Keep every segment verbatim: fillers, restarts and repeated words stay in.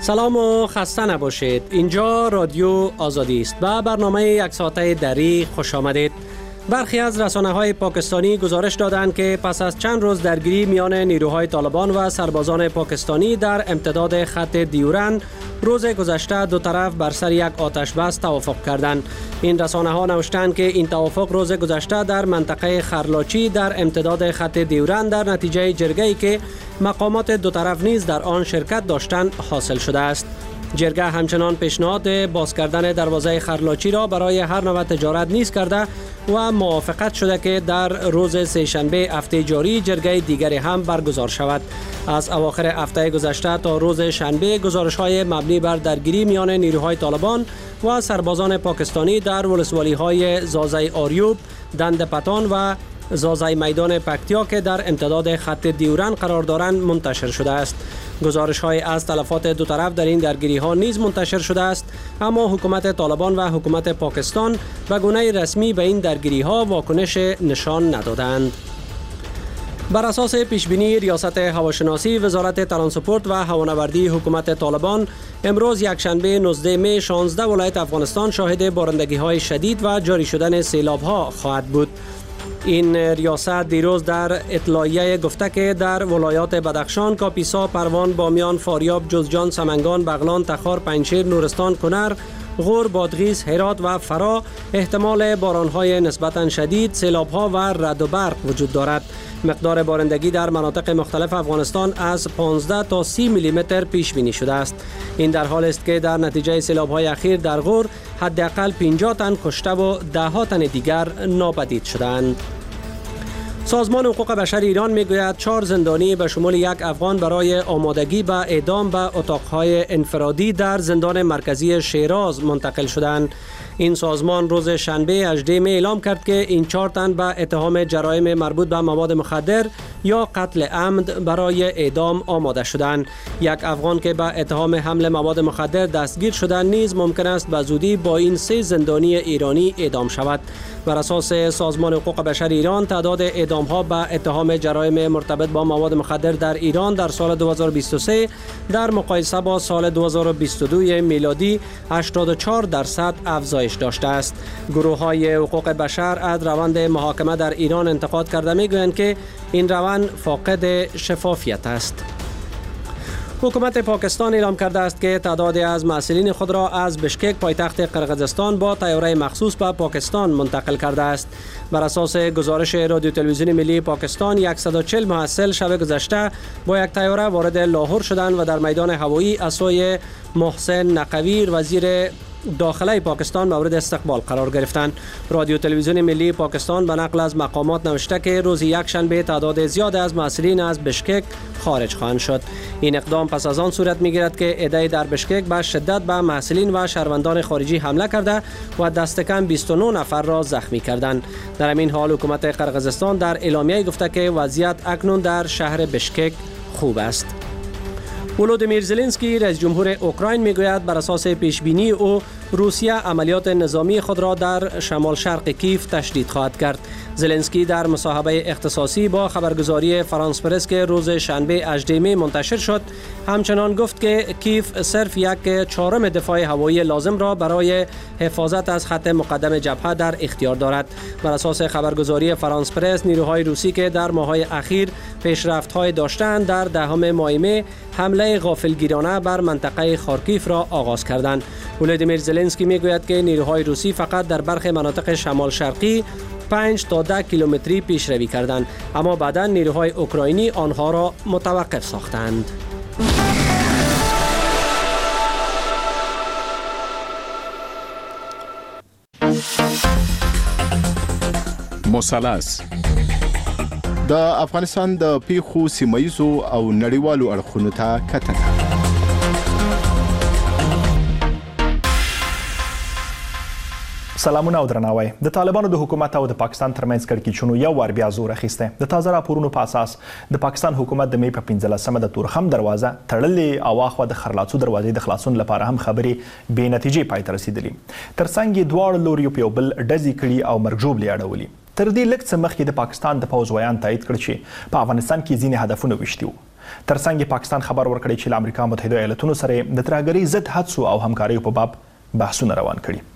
سلام و خسته نباشید. اینجا رادیو آزادی است و برنامه یک ساعته دری خوش آمدید. برخی از رسانه‌های پاکستانی گزارش دادند که پس از چند روز درگیری میان نیروهای طالبان و سربازان پاکستانی در امتداد خط دیورند، روز گذشته دو طرف بر سر یک آتش بس توافق کردند. این رسانه‌ها نوشتند که این توافق روز گذشته در منطقه خرلاچی در امتداد خط دیورند در نتیجه جرگه‌ای که مقامات دو طرف نیز در آن شرکت داشتند حاصل شده است. جرگه همچنان پیشنهاد باز کردن دروازه خرلاچی را برای هر نوع تجارت نیز کرده و موافقت شده که در روز سه‌شنبه هفته جاری جرگه دیگری هم برگزار شود. از اواخر هفته گذشته تا روز شنبه گزارش‌های مبنی بر درگیری میان نیروهای طالبان و سربازان پاکستانی در ولسوالی‌های زازای آریوب، دند پتان و زازای میدان پکتیا که در امتداد خط دیورند قرار دارند منتشر شده است. گزارش‌های از تلفات دو طرف در این درگیری‌ها نیز منتشر شده است، اما حکومت طالبان و حکومت پاکستان به گونه رسمی به این درگیری‌ها واکنش نشان ندادند. بر اساس پیشبینی ریاست هواشناسی وزارت ترانسپورت و هوانوردی حکومت طالبان، امروز یکشنبه نوزده می شانزده ولایت افغانستان شاهد بارندگی‌های شدید و جاری شدن سیلاب‌ها خواهد بود. این ریاست دیروز در اطلاعیه گفته که در ولایات بدخشان، کاپیسا، پروان، بامیان، فاریاب، جوزجان، سمنگان، بغلان، تخار، پنجشیر، نورستان، کنر، غور، بادغیس، هرات و فرا احتمال باران‌های نسبتاً شدید، سیلاب‌ها و رعد و برق وجود دارد. مقدار بارندگی در مناطق مختلف افغانستان از پانزده تا سی میلی متر پیش بینی شده است. این در حال است که در نتیجه سیلاب‌های اخیر در غور حداقل پنجاه تن کشته و ده ها تن دیگر ناپدید شدند. سازمان حقوق بشر ایران میگوید چهار زندانی به شمول یک افغان برای آمادگی به اعدام به اتاقهای انفرادی در زندان مرکزی شیراز منتقل شدند. این سازمان روز شنبه هجدهم می اعلام کرد که این چهار تن به اتهام جرایم مربوط به مواد مخدر یا قتل عمد برای اعدام آماده شدند. یک افغان که به اتهام حمل مواد مخدر دستگیر شده نیز ممکن است به زودی با این سه زندانی ایرانی اعدام شود. بر اساس سازمان حقوق بشر ایران، تعداد اعدام ها به اتهام جرایم مرتبط با مواد مخدر در ایران در سال دو هزار و بیست و سه در مقایسه با سال دو هزار و بیست و دو میلادی هشتاد و چهار درصد افزایش داشته است. گروه های حقوق بشر از روند محاکمه در ایران انتقاد کرده میگویند که این روند فاقد شفافیت است. حکومت پاکستان اعلام کرده است که تعدادی از مسئولین خود را از بشکک پایتخت قرقیزستان با طیاره مخصوص به پاکستان منتقل کرده است. بر اساس گزارش رادیو تلویزیون ملی پاکستان، صد و چهل محصل شب گذشته با یک طیاره وارد لاهور شدند و در میدان هوایی از سوی محسن نقوی وزیر داخله پاکستان مورد استقبال قرار گرفتند. رادیو تلویزیون ملی پاکستان به نقل از مقامات نوشته که روز یک شنبه تعداد زیاد از مسئولین از بشکک خارج خواهند شد. این اقدام پس از آن صورت میگیرد که عده‌ای در بشکک به شدت به مسئولین و شهروندان خارجی حمله کرده و دست کم بیست و نه نفر را زخمی کردند. در همین حال حکومت قرقیزستان در اعلامیه گفته که وضعیت اکنون در شهر بشکک خوب است. ولودیمیر زلنسکی رئیس جمهور اوکراین میگوید بر اساس پیشبینی او روسیه عملیات نظامی خود را در شمال شرق کیف تشدید خواهد کرد. زلنسکی در مصاحبه اختصاصی با خبرگزاری فرانس پرس که روز شنبه هجدهم منتشر شد همچنان گفت که کیف صرف یک چهارم دفاع هوایی لازم را برای حفاظت از خط مقدم جبهه در اختیار دارد. بر اساس خبرگزاری فرانس پرس، نیروهای روسی که در ماه‌های اخیر پیشرفت‌های داشتند در دهم ماه می حمله غافلگیرانه بر منطقه خارکیف را آغاز کردند. ولودیمیر زلنسکی میگوید که نیروهای روسی فقط در برخی مناطق شمال شرقی پنج تا ده کیلومتری پیشروی کردند، اما بعدا نیروهای اوکراینی آنها را متوقف ساختند. مثلث د افغانستان د پیښو سیمایزو او نړیوالو اړخونو ته کتنه. سلامونه او درناوی. د طالبانو د حکومت او د پاکستان ترمنځ کړکېچونو یو وار بیا زور اخیسته. د تازه راپورونو په اساس د پاکستان حکومت د می په پنځلسمه د تورخم دروازه تړلې او اخوا د خرلاڅو دروازې د خلاصون لپاره هم خبرې بې نتیجې پای ته رسیدلې. ترڅنګ یې دواړو لوریو په یو بل ډزې کړي او مرګ ژوبلې اړولي. تر دې لږ څه مخکې د پاکستان د پوځ ویان تایید کړ چې په افغانستان کې ځینې هدفونه وشتي وو. ترڅنګ پاکستان خبر ورکړی چې له امریکا متحده ایالاتونو سره د ترهګرۍ ضد هڅو او همکاریو په باب بحثونه روان کړي.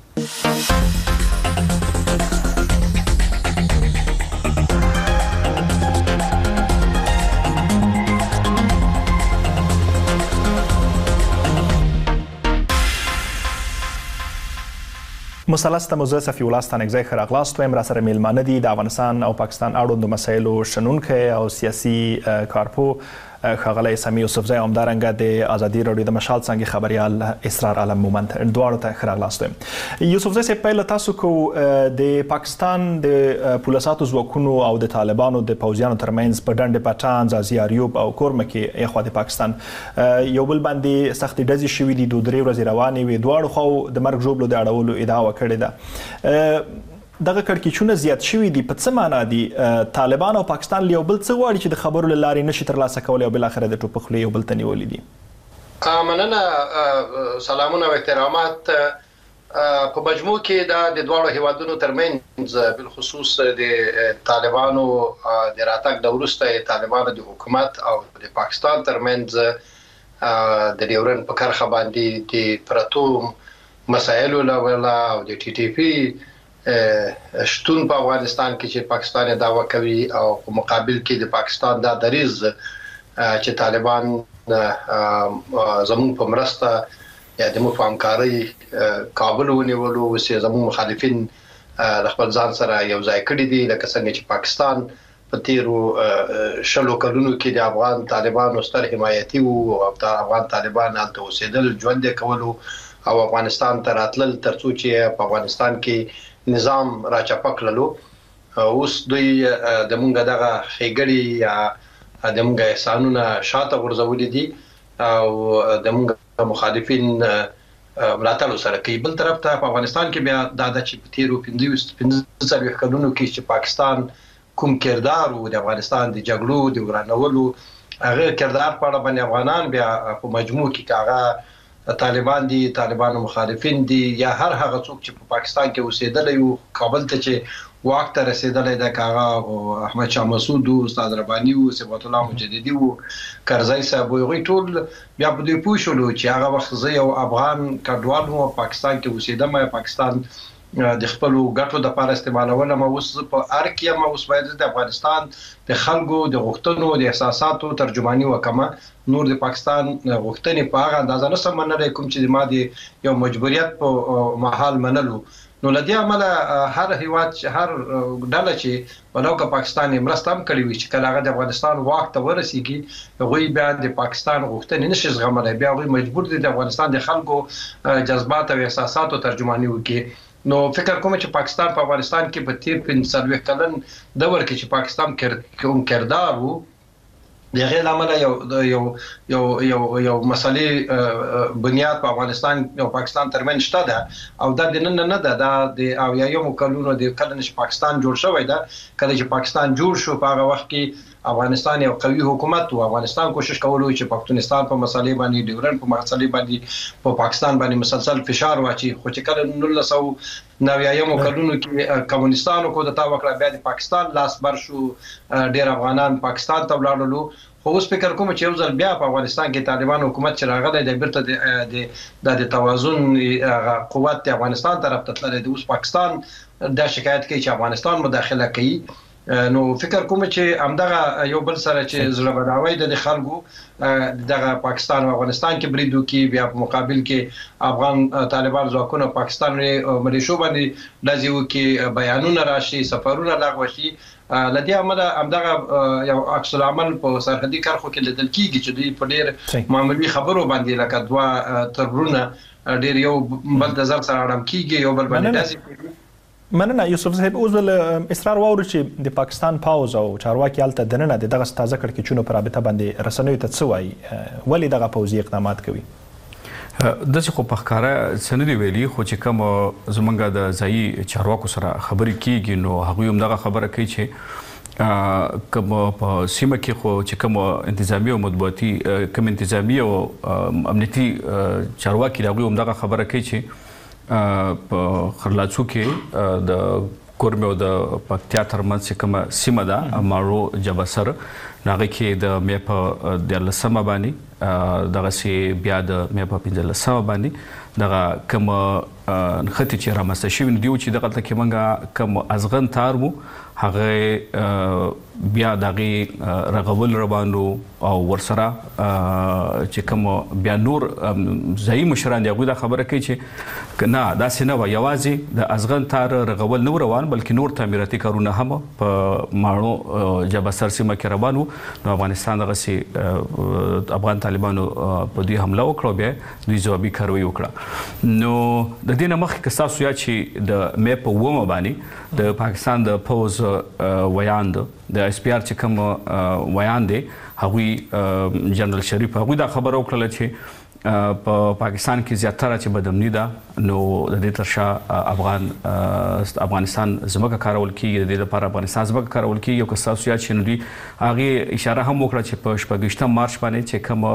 مثلث ته مو زه صفي الله ستانکزی ښه راغلاست وایم. راسره میلمانه دي د افغانستان او پاکستان اړوندو مسایلو شنونکی او سیاسي کارپو ښاغلی سمیع یوسفزی او همدارنګه د ازادي راډیو د مشال څانګې خبریال اسرار عالم مومند دواړو ته ښه راغلاست وایم. یوسفزی صاحب پیل تاسو کو د پاکستان د پولیساتو ځواکونو او د طالبانو د پوځیانو ترمنځ په ډنډ پټان ځاځي اریوب او کورمه کې ایخوا د پاکستان یو بل باندې سختې ډزې شوي دي، دوه درې ورځې روانې وي، دواړو خواو د مرګ ژوبلو د اړولو ادعا وکړې ده. دغه کړکېچونه زیات شوي دي، په څه معنا دي؟ طالبان او پاکستان له یو بل څه غواړي چې د خبرو له لارې نشي ترلاسه کولی او بالاخره د ټوپک خولې یو بل ته نیولي دي؟ مننه، سلامونه او احترامات. په مجموع کې دا د دواړو هیوادونو ترمنځ بالخصوص د طالبانو د راتګ د وروسته طالبانو د حکومت او د پاکستان ترمنځ د ډیورن په کرښه باندې د پرتو مسایلو له او د ټي ټي پی شتون په افغانستان کې چې پاکستان دعوا کوي او په مقابل کې د پاکستان دا دریز چې طالبان زموږ په مرسته یا د مو په همکارۍ کابل ونیولو او زموږ مخالفین خپل ځان سره یو ځای کړي دي، لکه څنګه چې پاکستان په تیرو شلو کلونو کې د افغان طالبانو ستر حمایتي او افغان طالبان هلته اوسېدل، ژوند کولو او افغانستان ته راتلل ترڅو چې په افغانستان کې نظام راچپه کړلو. اوس دوی د مونږ دغه ښېګړې یا د مونږ احسانونه شاته غورځولي دي او د مونږ مخالفین ملاتړ سره کوي. بل طرف ته په افغانستان کې بیا دا د چې په تیرو پنځه څلوېښت کلونو کې چې پاکستان کوم کردار او د افغانستان د جګړو د ورانولو هغه کردار په اړه باندې افغانان بیا په مجموع کې هغه طالبان دي، طالبانو مخالفین دي یا هر هغه څوک چې په پاکستان کې اوسېدلی او کابل ته چې واک ته رسېدلی دی، که هغه احمد شاه مسعود او استاد رباني او صبغت الله مجددي او کرزی صاحب، هغوی ټول بیا په دوی پوه شولو چې هغه وخت زه یو افغان کډوال وم، پاکستان کې اوسېدم، پاکستان د خپلو ګټو دپاره استعمالولم، اوس زه په ارګ کې یم، اوس باید د افغانستان د خلکو د غوښتنو د احساساتو ترجماني وکړم. نور د پاکستان غوښتنې په هغه اندازه نشم منلی کوم چې ما د یو مجبوریت په محال منلو. نو له دې امله هر هیواد هر ډله چې ولو که پاکستان یې مرسته هم کړې وي چې کله هغه د افغانستان واک ته ورسېږي هغوی بیا د پاکستان غوښتنې نشي زغملی، بیا هغوی مجبور دي د افغانستان د خلکو جذبات او احساساتو ترجماني وکړي. نو فکر کوم چې پاکستان په افغانستان کې په تیر پنځه څلوېښت کلن دور کې چې پاکستان کوم کردار وو د هغې له امله یو یو یو یو یو مسلې بنیاد په افغانستان او پاکستان ترمنځ شته ده او دا د نن نه ده، دا د اویایمو کلونو د کله چې پاکستان جوړ شوی ده. کله چې پاکستان جوړ شو په هغه وخت کې افغانستان یو قوي حکومت و. افغانستان کوشش کولو چې پښتونستان په مسلې باندې ډیورن په مسلې باندې په پاکستان باندې مسلسل فشار واچي، خو چې کله نولس سوه نویایمو کلونو کې کمونستانو کو د تا وکړه بیا د پاکستان لاس بر شو، ډېر افغانان پاکستان ته ولاړلو. خو اوس فکر کوم چې یو ځل بیا په افغانستان کې طالبان حکومت چې راغلی دی بیرته د توازن قوت د افغانستان طرف ته تللی دی. اوس پاکستان دا شکایت کوي چې افغانستان مداخله کوي. نو فکر کوم چې همدغه یو بل سره چې زړه بداوی د خلکو دغه پاکستان او افغانستان کې بریدو کې بیا په مقابل کې افغان طالبان ځواکونه پاکستان ملیشو باندې لازم کې بیانونه راشي، سفرونه لغوه شي. لدې عمله همدغه یو عکس العمل په سرحدي کرښو کې لیدل کېږي چې دوی په ډېر معمولي خبرو باندې لکه دوه ترورونه ډېر یو بل د ځان سره اړم کېږي، یو بل باندې داسې کوي. مننه یوسف صاحب. اوس ول اصرار واورو چې د پاکستان پاوز او چارواکي هلته دننه د دغه تازه کړکېچونو په رابطه باندې رسنیو ته څه وایي؟ ولې دغه پوځي اقدامات کوي؟ داسې خو په ښکاره څه نه دي ویلي، خو چې کوم زموږ د ځایي چارواکو سره خبرې کېږي نو هغوی هم دغه خبره کوي چې کوم په سیمه کې خو چې کوم انتظامي او مطبوعاتي کوم انتظامي او امنیتي چارواکي هغوی هم دغه خبره کوي چې په خرلاڅو کې د کورمه او د پکتیا ترمنځ کومه سیمه ده ماړو جبسر ناغه کې د مې په د لسمه باندې دغه سي بیا د مې په پنځه لسمه باندې دغه کوم خطي چې رامسته شوی دی چې دغه کې منګه کوم ازغن تار وو هغه بیا دغه رغول روانو او ورسره چې کوم بیا نور ځای مشران دی هغه خبره کوي چې نه دا سينه و یوازې د ازغن تار رغول نور روان بلکې نور تعمیراتي کارونه هم په ماړو جبسر سیمه کې روانو نو افغانستان دغه سي افغان طالبانو په دوی حمله وکړه بیا دوی ځوابي کاروي وکړه نو د دې نه مخکې تاسو یا چې د مې په ومه باندې د پاکستان د پوز ویان د اس پی ار چې کوم ویان دی هغوی جنرال شریف هغوی دا خبره وکړه چې په پاکستان کې زیاتره چې بدامني ده نو د دې ترشا افغان افغانستان زموږه کارول کیږي د دې لپاره افغانستان زموږه کارول کیږي او که تاسو یا چې نو هغه اشاره هم وکړه چې په شپږشتم مارچ باندې چې کوم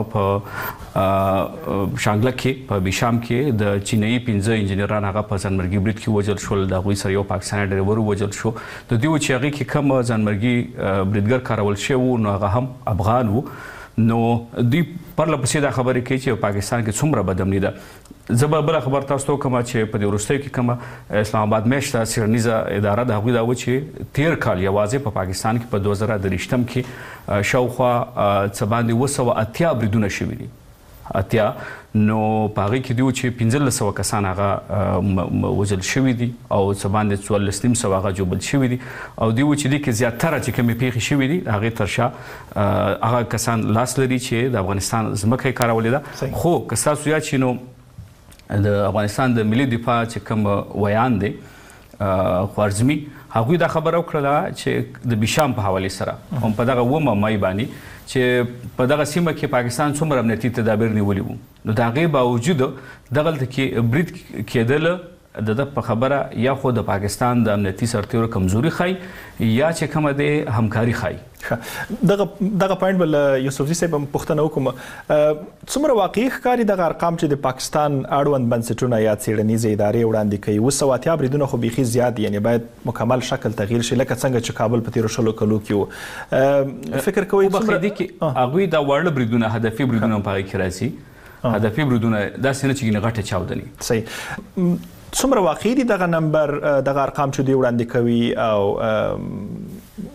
په شانګله کې په بیشام کې د چینایي پنځه انجنیران هغه په ځانمرګي برید کې وژل شول د هغوی سره یو پاکستاني ډرایور وژل شو د دوی چې هغه کې کوم ځانمرګي بریدګر کارول شوی نو هغه هم افغان وو نو دوی پرله پسې دا خبرې کوي چې پاکستان کې څومره بدامني ده زه به بله خبر تاسو ته وکړم چې په دې وروستیو کې کومه اسلام آباد میشته څېړنیزه اداره د هغوی دا و چې تېر کال یوازې په پاکستان کې په دوه زره درویشتم کې شاوخوا څه باندې اوه سوه اتیا بریدونه شوي دي اتیا نو په هغې کې دی چې پنځلس سوه کسان هغه وژل شوي دي او څه باندې څوارلس نیم سوه هغه ژوبل شوي دي او دی و چې دې کې زیاتره چې کومې پیښې شوي دي د هغې تر شا هغه کسان لاس لري چې د افغانستان ځمکه یې کارولې ده خو که ستاسو یاد شي نو د افغانستان د ملي دفاع چې کوم ویان دی خوارزمي هغوی دا خبره وکړله چې د بیشام په حوالې سره هم په دغه اوومه مای باندې چې په دغه سیمه کې پاکستان څومره امنیتي تدابیر نیولي وو نو د هغې باوجود دغلته کې برید کېدله د ده په خبره یا خو د پاکستان د امنیتي سرتېرو کمزوري ښایي یا چې کومه دی همکاري ښایي دغه دغه پوینټ بل یوسفزي صاحب هم پوښتنه وکړم څومره واقعي ښکاري دغه ارقام چې د پاکستان اړوند بنسټونه یا څېړنیزې ادارې وړاندې کوي اوه سوه اتیا بریدونه خو بیخي زیات دي یعنې باید مکمل شکل تغییر شي لکه څنګه چې کابل په تېرو شلو کلو کې و فکر کوئ بخیدي کې هغوی دا واړه بریدونه هدفي بریدونه په هغې کې راځي هدفي بریدونه داسې نه چې ګینې غټه چاودنې صحیح څومره واقعي دي دغه نمبر دغه ارقام چې دوی وړاندې کوي او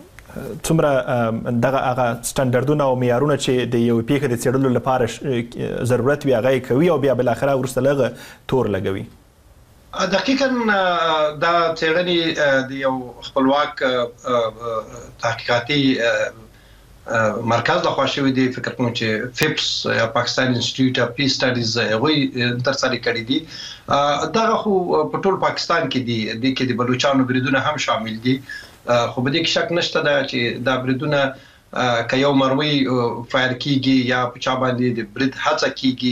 څومره دغه هغه سټنډردونه او معیارونه چې د یو پیښې د څېړلو لپاره ضرورت وي هغه یې کوي او بیا بالاخره وروسته له هغه تور لګوي دقیقاً دا څېړنې د یو خپلواک تحقیقاتي مرکز لخوا شوی دی فکر کوم چې فیپس یا پاکستان انسټیټیوټ اف پیس سټډیز هغوی ترسره کړي دي دغه خو په ټول پاکستان کې دي د کې د بلوچستان بریدونه هم شامل دي خو به دې کې شک نشته دا چې دا بریدونه که یو مرمۍ فایر کیږي یا په چا باندې د برید هڅه کیږي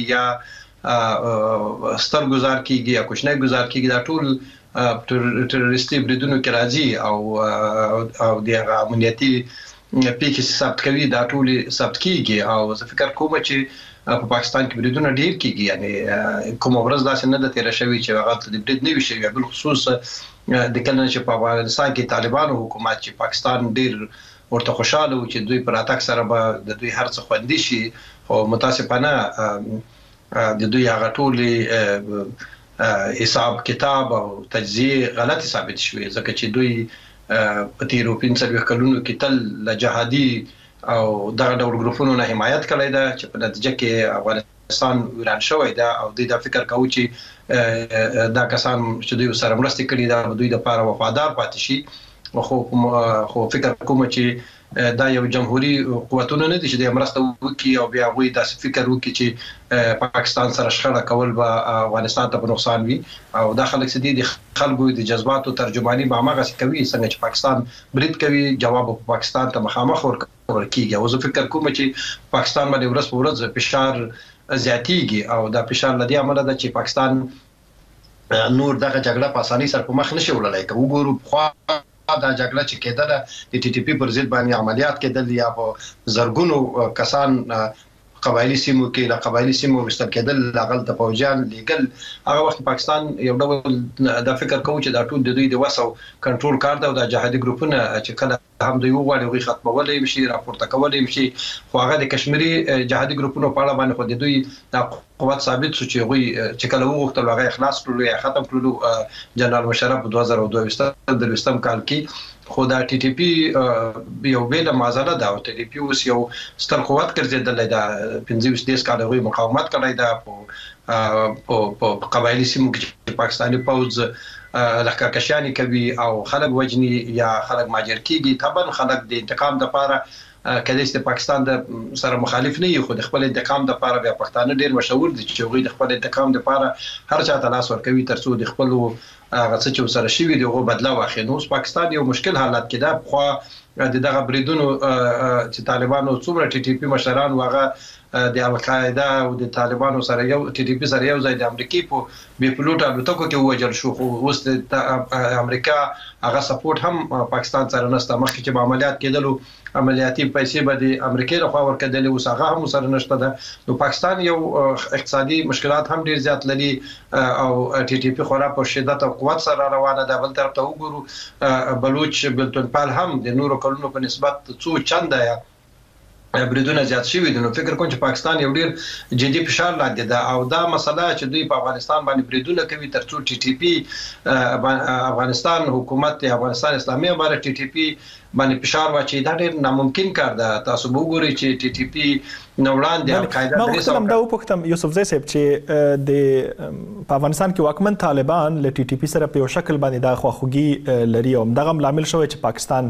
یا ستر گزار کیږي یا کوچنی گزار کیږي دا ټول ټروریستي بریدونو کې راځي او او د امنیتي پیښې ثبت کوي دا ټول ثبت کیږي او زه فکر کوم چې په پاکستان کې بریدونه ډیر کیږي یعنی کوم ورځ داسې نه ده تیره شوې چې هغه د برید نه وي شوی بل خصوص د کله چې په افغانستان کې طالبانو حکومت چې پاکستان ډیر ورته خوشاله و چې دوی پر اتاک سره به د دوی هر څه خوندي شي او متاسفانه د دوی هغه ټول حساب کتاب او تجزیه غلط ثابت شوې ځکه چې دوی په تیرو پنځه کلونو کې تل له جهادي او دغه ډول ګروپونو نه حمایت کړی ده چې په نتیجه کې افغانستان ویران شوی ده او دوی دا فکر کوي چې دا کسان چې دوی سره مرسته کړې ده دوی د لپاره وفادار پاتې شي خو خو فکر کوم چې دا یو جمهوریت قوتونه نه دي چې د مرسته وکړي او بیا وایي دا فکر وکړي چې پاکستان سره شخړه کول به افغانستان ته په نقصان وي او دا خلک چې دي خلکو د جذباتو ترجمانی به هغه کوي څنګه چې پاکستان برید کوي جواب په پاکستان ته مخامخ ورکیږي او زه فکر کوم چې پاکستان باندې ورځ په ورځ فشار زیاتیږي او دا فشار لدی عمله ده چې پاکستان نور دغه جګړه په اسانۍ سره په مخ نشي وړلای که وګورو خو دا جګړه چې کېدله د ټي ټي پی پر ضد باندې عملیات کېدل یا په زرګونو کسان قبایلی سیمو کې له قبایلی سیمو وستل کېدل لاغل د فوجان لیګل هغه وخت پاکستان یو ډول د فکر کوي چې دا ټول د دوی د وسو کنټرول کار دی او د جهادي ګروپونه چې کله هم دوی وغواړي غوي ختمولې شي راپورته کولې شي خو هغه د کشمیري جهادي ګروپونو په اړه باندې خو د دوی د قوت ثابت شو چې غوي چې کله وغوښتل هغه اخلاص کړو یا ختم کړو جنرال مشرف په دوه زره دوه د لستم کال کې خو دا ټي ټي پی یو بیل معضله دا او ټي ټي پی اوس یو ستر قوت ګرځیدل دا پنځه ویشت کال غوي مقاومت کړی دا په په قبایلی سیمو کې پاکستاني پوز لخکرکشانی کوي او خلک وجني یا خلک ماجر کیږي طبعا خلک د انتقام لپاره کله چې پاکستان د سره مخالف نه یو خو د خپل انتقام لپاره بیا پښتانه ډیر مشهور دي چې غوي د خپل انتقام لپاره هر چا ته لاس ورکوي ترڅو د خپل هغه څه چې سره شوی دی غو بدلا واخلي نو پاکستان یو مشکل حالت کې ده خو د دغه بریدونو چې طالبانو څومره ټي ټي پی مشران واغه د القاعده او د طالبانو سره یو ټي ټي پی سره یو ځای د امریکای په بي پلوټ الوتکو کې وجل شو خو اوس د امریکا هغه سپورټ هم پاکستان سره نشته مخکې چې عملیات کېدلو عملیاتي پیسې به د امریکای له خوا ورکړل او هغه هم سره نشته ده نو پاکستان یو اقتصادي مشکلات هم ډیر زیات لري او ټي ټي پی خورا په شدت او قوت سره روانه ده بل طرف ته وګورو بلوچ بلتونپال هم د نورو کلونو په نسبت څو چنده یا بریدونه زیات شوي دي نو فکر کوم چې پاکستان یو ډیر جدي فشار لاندې ده او دا مسله چې دوی په افغانستان باندې بریدونه کوي ترڅو ټي ټي پی افغانستان حکومت افغانستان اسلامي امارت ټي ټي پی باندې فشار واچي دا ډیر ناممکن کار ده تاسو وګورئ چې ټي ټي پی نوړان د القاعده د اسلام دا وپختم یوسف زئی صاحب چې د په افغانستان کې واکمن طالبان ل ټي ټي پی سره په یو شکل باندې دا خواخوږي لري او دغه عامل شوی چې پاکستان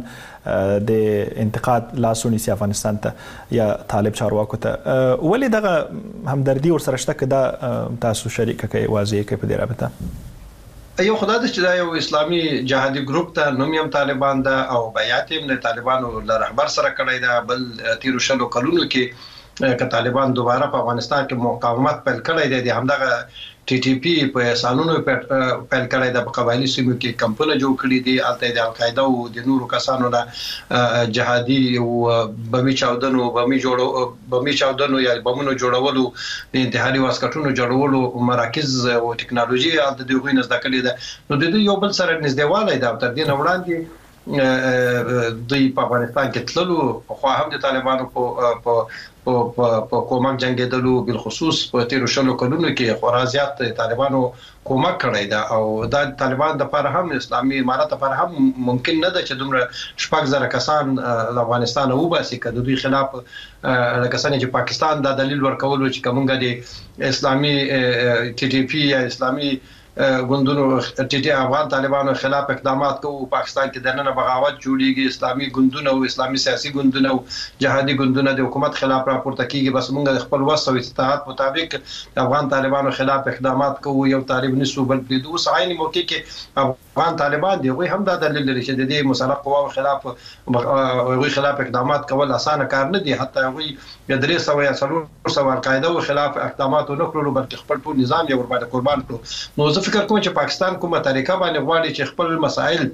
د انتقاد لاسونی سي افغانستان ته یا طالب چارواکو ته ولې دغه همدردي ور سره شته کده تاسو شریک کوي واضح کوي په دې رابطه یو خدای دې چې دا یو اسلامي جهادي ګروپ ته نوم یې طالبان ده او بیات یې د طالبانو له رهبر سره کړی دا بل تیر شلو کلونو کې ک طالبان دوباره په افغانستان کې مقاومت پیل کړی دی همدغه ټي ټي پی په سالونو پیل کړی د قبایلی سیمو کې کمپونه جوړ کړي دي الته د القاعده او د نورو کسانو نه جهادي او بمي چاودنو بمي جوړو بمي چاودنو یا بمونو جوړولو د انتحاري واسکټونو جوړولو مراکز او ټکنالوژي الته د غوینځ د کړي ده نو د دوی یو بل سره نږدېوالی دا تر دې وړاندې دوی په افغانستان کې تللو خو هم د طالبانو په په په کومک جنگیدلو بل خصوص په تیر شلو کلونو کې خورا زیات طالبانو کومک کړی دا او دا طالبان د لپاره هم اسلامي امارت لپاره هم ممکن نه ده چې دومره شپږ زره کسان د افغانستان وباسي کله دوی خلاف کسان چې پاکستان دا دلیل ورکول چې کومګه د اسلامي ټي ټي پی یا اسلامي ګوندونو ټي ټي افغان طالبانو خلاف اقدامات کوي پاکستان کې دنه بغاوت جوړیږي اسلامي ګوندونه او اسلامي سیاسي ګوندونه او جهادي ګوندونه د حکومت خلاف راپورته کیږي بس موږ خپل وسو استطاعت مطابق افغان طالبانو خلاف اقدامات کوي یو طالب نسو بل پلیدو ساين موقع کې افغان طالبان دی وي هم دا دلیل لري چې د دې مسلح قواو خلاف وي خلاف اقدامات کول اسانه کار نه دي حتی وي د درې سو یا څلور سو القاعده خلاف اقدامات نه کړو بلکې خپل ټول نظام یې ور باندې قربان کړو نو فکر کوم چې پاکستان کومه طریقه باندې غواړي چې خپل مسائل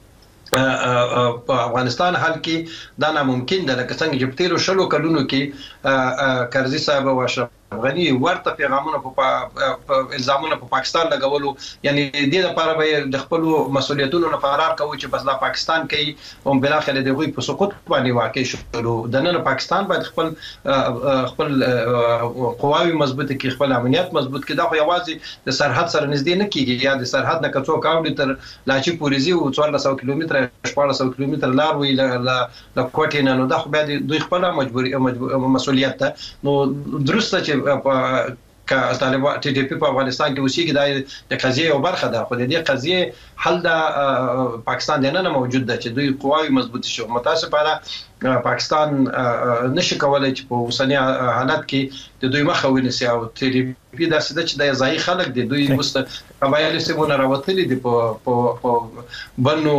په افغانستان حل کې دا ناممکن ده لکه څنګه چې په تیرو شلو کلونو کې کرزي صاحب او اشرف غني ورته پیغامونه په الزامونه په پاکستان لګولو یعنی د دې لپاره به د خپل مسولیتونو نه فرار کوي چې بس دا پاکستان کې هم بل اخر د غوي په سقوط باندې واقع شو د نن پاکستان باید خپل خپل قواوی مضبوط کړي خپل امنیت مضبوط کړي دا خو یوازې د سرحد سره نږدې نه کیږي یا د سرحد نه کڅو کاوډي تر لاچی پوریزي او څوارلس سوه کیلومتره شپږ سوه کیلومتره لار وی ل کوټې نه نو دا خو باید دوی خپل مجبوري مسولیت نو درسته چې په طالبان ټي ټي پی په افغانستان کې اوسېږي د قضیه یو برخه ده خو د دې قضیه حل د پاکستان د نه موجود ده چې دوی قواوی مضبوط شي متاسفانه پاکستان نشي کولای چې په اوسنی حالت کې د دوی مخه ونیسي او ټي ټي پی دا څه چې د ځای خلک دي دوی مست قبایلی سیمونه راوتلي دي په بنو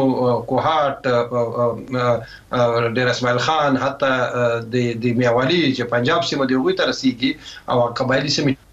کوهات ډیر اسماعیل خان حتی د د میوالي چې پنجاب سیمه دی وګړي تر رسیدي او قبایلی سیمه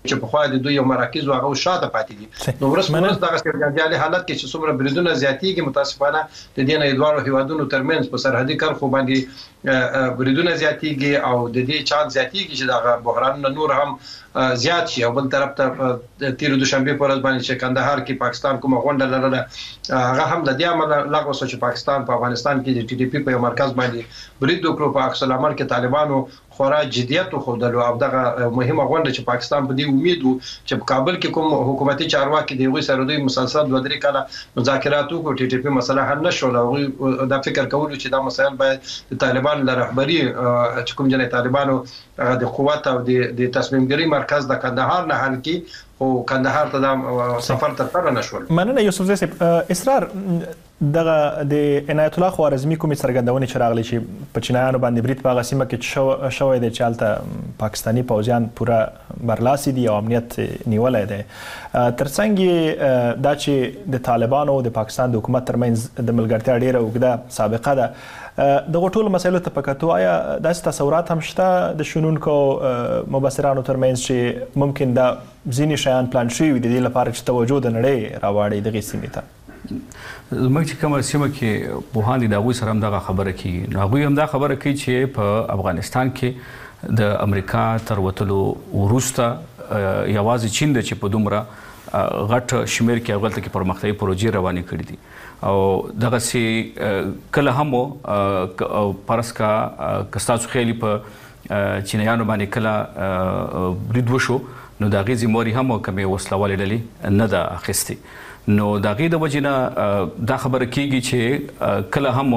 چې په خوا د دوی یو مراکز او هغه شاته پاتې دي. نو ورسره دغه سرګرداني حالت کې چې څومره بریدونه زیاتېږي متاسفانه د دې نه دوه هیوادونو ترمنځ په سرحدي کرښو باندې بریدونه زیاتېږي او د دې چانس زیاتېږي چې دغه بحران نور هم زیات شي. او بل طرف ته تیر دوشنبه پر ورځ باندې چې کندهار کې پاکستان کومه غونډه لرله هغه هم د دې عمل لغوه شو چې پاکستان په افغانستان کې د ټي ډي پی په یو مرکز باندې برید وکړو. په عکس العمل کې طالبانو خورا جديت خو د او دغه مهمه غونډه چې پاکستان په دې امید وو چې په کابل کې کوم حکومتي چارواکي دی غوي سره دوی مسلسل دوه درې کاله مذاکرات وکړو ټي ټي پی مسله حل نشو. او دا فکر کول چې دا مسایل باید د طالبان له رهبری چې کوم جنې طالبانو د قوت او د تصمیم ګیری مرکز د کندهار نه حل کی او کندهار ته د سفر تر تر نشول. مننه یوسف زی اصرار دغه د عنایت الله خوارزمي کومې څرګندونې چې راغلي چې په چینایانو باندې برید په هغه سیمه کې شوی دی چې هلته پاکستاني پوځیان پوره برلاسي دي او امنیت نیولی دی. ترڅنګ دا چې د طالبانو او د پاکستان د حکومت ترمنځ د ملګرتیا ډېره اوږده سابقه ده، دغه ټولو مسایلو ته په کتو آیا داسې تصورات هم شته د شنونکو مبصرانو ترمنځ چې ممکن دا ځینې شیان پلان شوي وي د دې لپاره چې توجه د نړۍ راواړي دغې سیمې ته؟ زموږ چې کومه سیمه کې پوهان دي د هغوی سره هم دغه خبره کېږي. نو هغوی هم دا خبره کوي چې په افغانستان کې د امریکا تر وتلو وروسته یوازې چین ده چې په دومره غټ شمیر کې هغلته کې پرمختیایي پروژې روانې کړي دي. او دغسې کله هم فرض کا که ستاسو خیالي په چینایانو باندې کله برید وشو نو د هغې ذمواري هم کومې وسلوالې ډلې نه ده اخیستې. نو د هغې د وجې نه دا خبره کېږي چې کله هم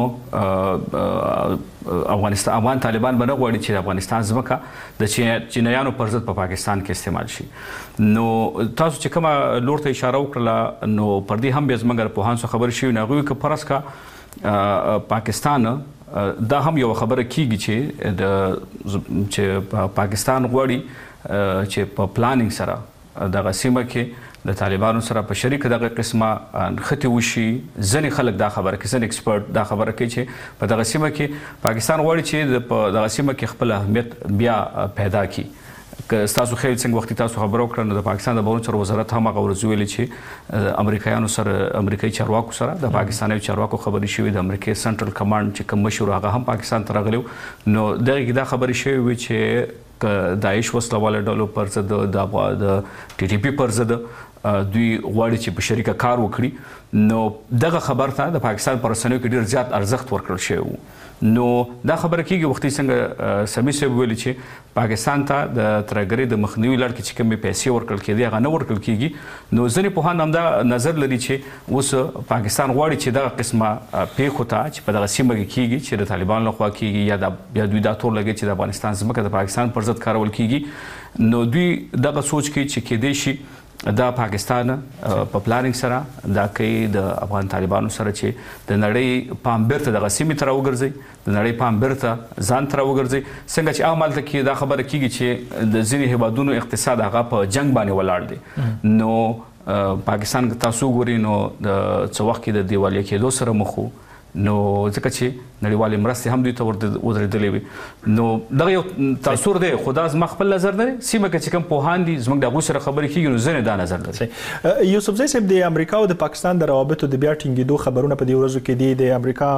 افغانستان افغان طالبان به نه غواړي چې د افغانستان ځمکه د چینایانو پر ضد په پاکستان کې استعمال شي. نو تاسو چې کومه لور ته اشاره وکړله نو پر دې هم بیا زموږ پوهانو څخه خبرې شوي. نو هغوی که فرض کا پاکستان دا هم یوه خبره کېږي چې د چې پاکستان غواړي چې په پلانینګ سره دغه سیمه کې د طالبانو سره په شریک دغه قسمه نښتې وشي. ځینې خلک دا خبره کوي، ځینې ایکسپرټ دا خبره کوي چې په دغه سیمه کې پاکستان غواړي چې په دغه سیمه کې خپل اهمیت بیا پیدا کړي. که ستاسو خیال څنګه وختي تاسو خبره وکړه نو د پاکستان د بهرنیو چارو وزارت هم هغه ورځ ویلي چې امریکایانو سره امریکایي چارواکو سره د پاکستاني چارواکو خبرې شوې د امریکای سنټرل کمانډ چې کوم مشر هغه هم پاکستان ته راغلی. نو دغه دا خبرې شوې وي چې داعش وسلواله ډلو پر ضد د ټي ټي پی پر ضد دوی غواړي چې په شریکه کار وکړي. نو دغه خبر ته د پاکستان په رسنیو کې ډېر زیات ارزښت ورکړل شوی وو. نو دا خبره کېږي وختي څنګه سمي صاحب ویلي چې پاکستان ته د ترهګرۍ د مخنیوي لړ کې چې کومې پیسې ورکړل کېدې هغه نه ورکړل کېږي. نو ځینې پوهان هم دا نظر لري چې اوس پاکستان غواړي چې دغه قسمه پیښو ته چې په دغه سیمه کې کېږي چې د طالبانو لخوا کېږي یا د بیا دوی دا تور لګوي چې د افغانستان ځمکه د پاکستان پر ضد کارول کېږي. نو دوی دغه سوچ کوي چې کېدای شي دا پاکستان په پلانینګ سره دا کوي د افغان طالبانو سره چې د نړۍ پام بیرته دغه سیمې ته راوګرځي، د نړۍ پام بیرته ځان ته راوګرځي. څنګه چې هغلته کې دا خبره کېږي چې د ځینې هیوادونو اقتصاد هغه په جنګ باندې ولاړ دی. نو پاکستان که تاسو وګورئ نو د څه وخت کې د دیوالیه کېدو سره مخ وو. نو ځکه چې نړیوالې مرستې هم دوی ته ودرېدلې وي. نو دغه یو تاثر دی. خو دا زما خپل نظر دی. سیمه کې چې کوم پوهان دي زموږ د هغوی سره خبرې کېږي نو ځینې دا نظر لري. یوسف زی صاحب د امریکا او د پاکستان د روابطو د بیا ټینګېدو خبرونه په دې ورځو کې دي. د امریکا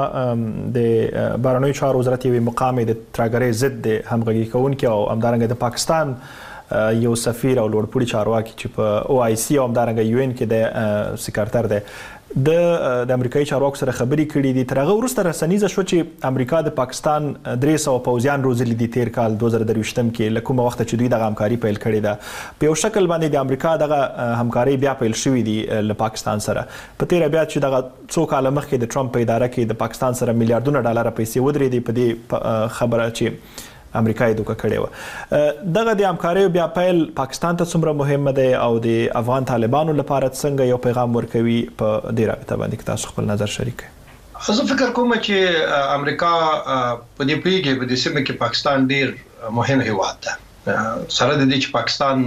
د بهرنیو چارو وزارت یوې مقام د ترهګرۍ ضد د همغږي کوونکي او همدارنګه د پاکستان یو سفیر او لوړپوړي چارواکي چې په او آی سی او همدارنګه یو ان کې د سکرټر دی د امریکایي چارواکو سره خبرې کړې دي. تر هغه وروسته رسنیزه شو چې امریکا د پاکستان درې سوه پوځیان روزلي دي تیر کال دوه زره درویشتم کې له کومه وخته چې دوی دغه همکاري پیل کړې ده. په یو شکل باندې د امریکا دغه همکاري بیا پیل شوې دي له پاکستان سره. په تیره بیا چې دغه څو کاله مخکې د ټرمپ په اداره کې د پاکستان سره میلیارډونه ډالره پیسې ودرېدې په دې خبره چې امریکا یې دوکه کړې وه. دغه د همکاریو بیا پیل پاکستان ته څومره مهمه دی او د افغان طالبانو لپاره څنګه یو پیغام ورکوي په دې رابطه باندې که تاسو خپل نظر شریک کړئ؟ زه فکر کوم چې امریکا په دې پیږي په دې سیمه کې پاکستان ډیر مهم هیواد ده. سره د دې چې پاکستان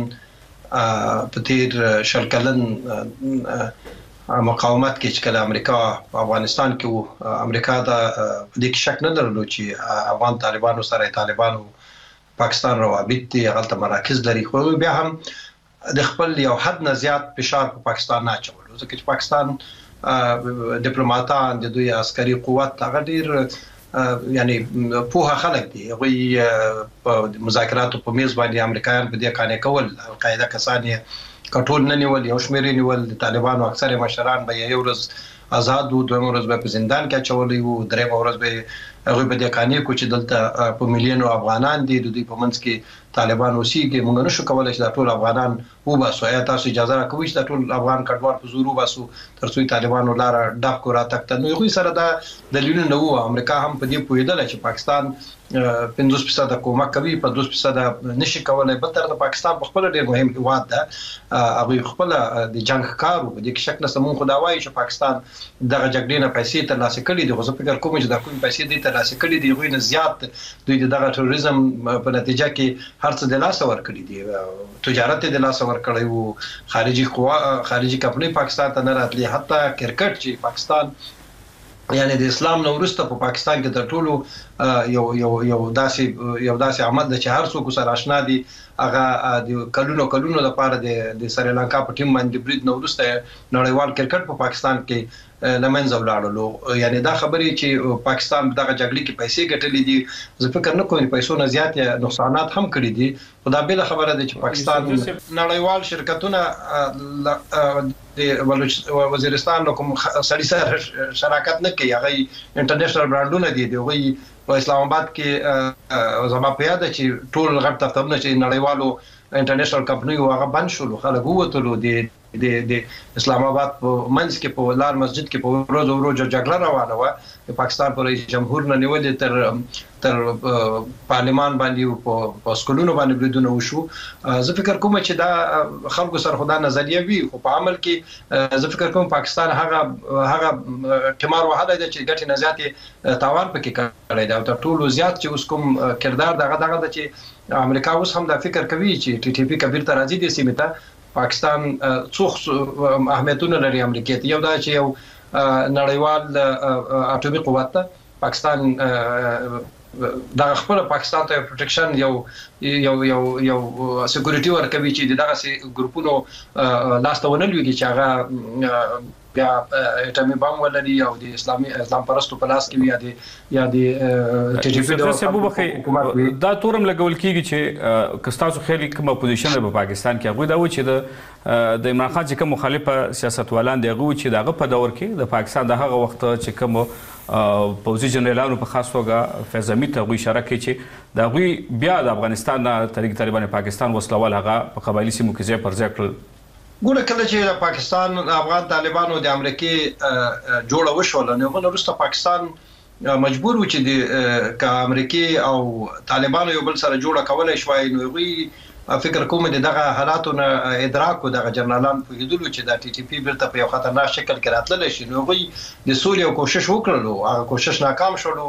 په تیر شل کلن مقاومت کې چې کله امریکا په افغانستان کې وو امریکا دا په دې کې شک نه درلود چې افغان طالبانو سره طالبانو پاکستان روابط دي هغه مراکز لري. خو بیا هم د خپل یو حد نه زیات فشار په پاکستان نه اچولو، ځکه چې پاکستان ډیپلوماټان د دوی عسکري قوت هغه ډیر یعنی په خلک دي، هغه په مذاکراتو په میز باندې امریکایان په دې قانع کول، القاعده کسان یې کټول نه نیول، یو شمېر نیول، د طالبانو اکثر مشران به یو ورځ آزاد وو، دویم ورځ به په زندان کې اچولي وو، دریم ورځ به هغه په دې قانع کو چې دلته په میلیونو افغانان دي، د دوی په منځ کې طالبان اوسېږي، موږ نشو کولای چې دا ټول افغانان وباسو. یا تاسو اجازه راکوئ چې دا ټول افغان کډوال په زور وباسو تر څو طالبانو لاره ډاک کو راتکته؟ نو یو سره دا دلیلونه نه وو. امریکا هم په دې پوهېدل چې پاکستان پنځوس فیصد کومک کوي، په دوه فیصد نشي کولای. بل تر د پاکستان په خپل ډېر مهم هیواد ده، هغه خپل د جنگ کارو په دې کې شک نشته. مونږ خو دا وایي چې پاکستان دغه جګړې نه پیسې ترلاسه کړي دي، خو زه فکر کوم چې دا کوم پیسې دي ترلاسه کړي دي هغوی نه زیات دوی دغه تروریزم په نتیجه کې هر څه د لاسه ورکړي دي، تجارت یې د لاسه ورکړی وو، خارجي قوا خارجي کمپنۍ پاکستان ته نه راتلي، حتی کرکټ چې پاکستان یعنی د اسلام نو وروسته په پاکستان کې تر ټولو یو یو یو داسې یو داسې عمل د چې هر څوک سره آشنا دي، هغه د کلونو کلونو لپاره د د سریلانکا په ټیم باندې برید نو وروسته نړیوال کرکټ په پاکستان کې لمنځه ولاړلو. یعنی دا خبرې چې پاکستان دغه جګړې کې پیسې ګټلې دي، زه فکر نه کوم پیسو نه زیات نقصانات هم کړي دي. خو دا بل خبره ده چې پاکستان نړیوال شرکتونه د وزیرستان کوم سړي سره شراکت نه کوي، هغه انټرنیشنل برانډونه دي، دوی په اسلام آباد کې زما په یاد چې ټول غټ تفتونه چې نړیوالو انټرنیشنل کمپنیو هغه بند شول، خلک ووتلو. د د د اسلام آباد په منځ کې په لال مسجد کې په ورځ ورځ جګړه روانه و، پاکستان پر رئیس جمهور نه نیولې تر تر پارلمان باندې په په سکولونو باندې بریدونه وشو. زه فکر کوم چې دا خلکو سره خدا نظریه وی، خو په عمل کې زه فکر کوم پاکستان هغه هغه ټمار وهله ده چې ګټې نه زیاتې تاوان پکې کړی دی، او تر ټولو زیات چې اوس کوم کردار دغه دغه ده چې امریکا اوس هم دا فکر کوي چې ټي ټي پی کبیر ته راځي د سیمې ته. پاکستان څو اهمیتونه لري امریکا ته، یو دا چې یو نړیوال اټومي قوت ته پاکستان دا خپل پاکستان ته پروټیکشن یو یو یو یو سکیورټي ورکوي چې دغه سي ګروپونو لاسته ونلويږي چې هغه بیا اټومي بم ولري او د اسلامي اسلام پرستو په لاس کې وي، یا د یا د ټي ټي پی د حکومت دا تورم لګول کیږي چې کستاسو خېلی کوم اپوزیشن په پاکستان کې هغه دا و چې د د عمران خان چې کوم مخالفه سیاستوالان دی هغه چې دغه په دور کې د پاکستان د هغه وخت چې کوم پوزي جنرالانو په خاص توګه فیض حمید ته اشاره کوي چې دا غوي بیا د افغانستان نه طریق طالبان پاکستان وسلوال هغه په قبایلی سیمو کې ځای پر ځای کړل. ګوره کله چې د پاکستان افغان طالبانو د امریکای جوړه وشول، نو هغه وروسته پاکستان مجبور و چې د ک امریکای او طالبانو یو بل سره جوړه کولای شوی. نو وی فکر کوم د دغه حالاتو نه ادراک او دغه جنرالان په یدلو چې د ټي ټي پی بیرته په یو خطرناک شکل کې راتلل شي. نو وی د سولې او کوشش وکړلو، هغه کوشش ناکام شول.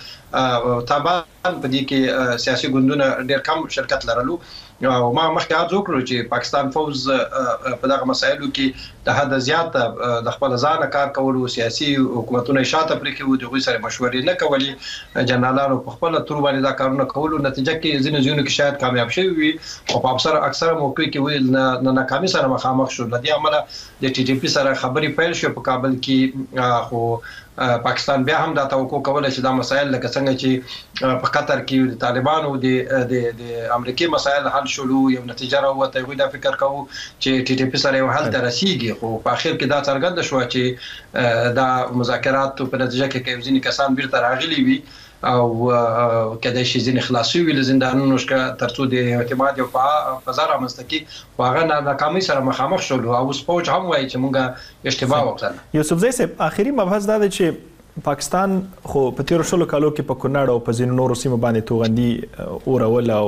طالبان په دې کې سیاسي ګوندونه ډېر کم شرکت لرلو، او ما مخکې عرض وکړو چې پاکستان فوز په دغه مسایلو کې د حد زیات د خپل ځان کار کولو، سیاسي حکومتونه شاته پرې کې وو، دغه سره مشورې نه کولې، جنرالانو په خپل تور باندې دا کارونه کولو، نتیجه کې ځینې ځینو کې شاید کامیاب شوي وي، او په اکثر اکثر موقع کې ویل نه ناکامي سره مخامخ شو. لدی عمله د ټي ټي پی سره خبرې پیل شو په کابل کې، خو پاکستان بیا هم دا توقع کوله چې دا مسایل لکه څنګه چې په قطر کې د طالبانو د د د امریکای مسایل حل شولو، یو نتیجه راوته. وي دا فکر کوو چې ټي ټي پی سره یو حل ته رسیږي، خو په اخر کې دا څرګند شو چې دا مذاکرات په نتیجه کې کې ځینې کسان بیرته راغلي وي او کله چې ځینې خلاصي وي له زندانونو څخه ترڅو د اعتماد او فضا رامنځته کړي، هغه ناکامي سره مخامخ شول. او سپوچ هم وایي چې مونږه اشتباه وکړه. یوسفزی صاحب، آخري مبحث دا دی چې پاکستان خو په تیر شلو کالو کې په کونړ او په ځینو نورو سیمو باندې توغندي اورول، او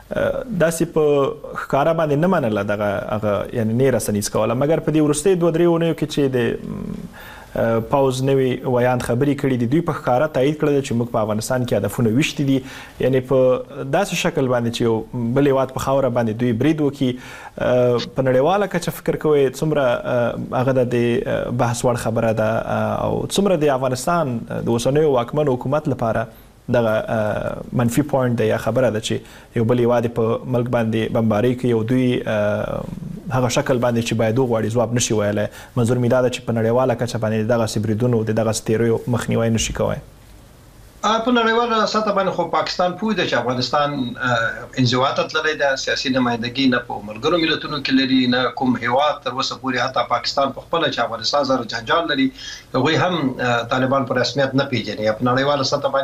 داسې په ښکارا باندې نه منله دغه هغه یعنی نه رسنیز کوله، مګر په دې وروستۍ دوه درې اونیو کې چې د پاوز نوی ویان خبري کړي دي، دوی په ښکارا تایید کړل چې موږ په افغانستان کې هدفونه وشتي دي، یعنی په داسې شکل باندې چې یو بل هیواد په خاوره باندې دوی برید وکړي. په نړیواله کچه فکر کوئ څومره هغه د بحث وړ خبره ده، او څومره د افغانستان د اوسنیو واکمن حکومت لپاره دغه منفي پوینټ ده یا خبره ده چې یو بل هیواد په ملک باندې بمباري کوي او دوی هغه شکل باندې چې باید وغواړي ځواب نشي ویلای. منظور مې دا ده چې په نړیواله کچه باندې دغه سبریدونو د دغه ستیریو مخنیوي نشي کوي. په نړیواله سطح باندې خو پاکستان پوه دی چې افغانستان انزوا ته تللی دی، سیاسي نمائندګي نه په ملګرو ملتونو کې لري، نه کوم هیواد تر اوسه پورې حتی پاکستان په خپل چې افغانستان سره جنجال لري هغوی هم طالبان په رسمیت نه پیژني. په نړیواله سطح